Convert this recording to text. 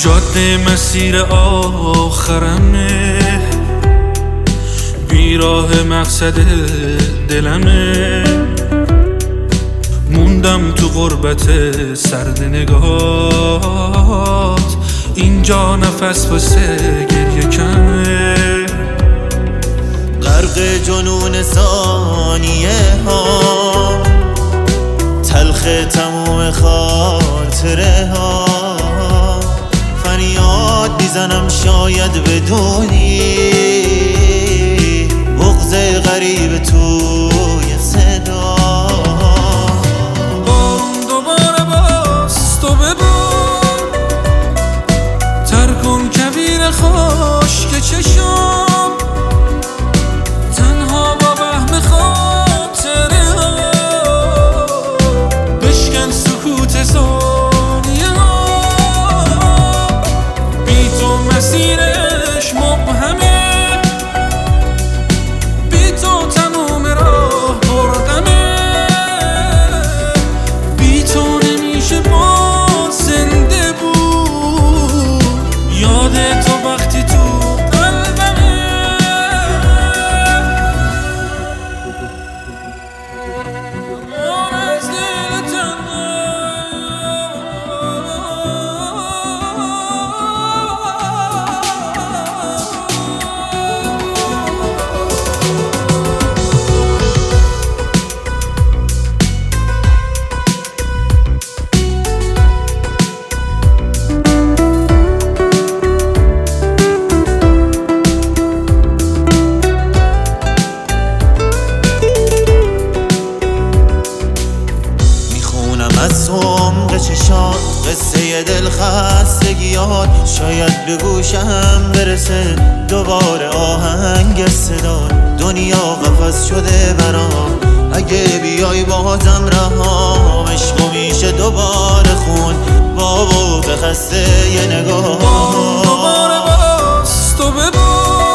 جاده مسیر آخرمه، بیراه مقصد دلمه. موندم تو غربت سرد نگاهات، اینجا نفس واسه گریه کمه. غرق جنون ثانیه ها، تلخ تموم خاطره ها. فریاد میزنم شاید بدونی، بغض غریب توی صدا. دوباره باز تو ببار، تر کن کویر خشک چشم، تنها با وهم خاطره ها. بشکن سکوت ثانیه ها، بی تو مسیرش مبهمه، بی تو تموم راه بردمه. بی تو نمیشه باز زنده بود، یاد تو وقتی تو قلبمه. از دل از عمق چشات قصه دل خستگیات، شاید به گوشم برسه دوباره آهنگ صدا. دنیا قفس شده برام، اگه بیای بازم رهام. عشقو میشه دوباره خون با بغض خسته یه نگاه. دوباره باز تو ببار،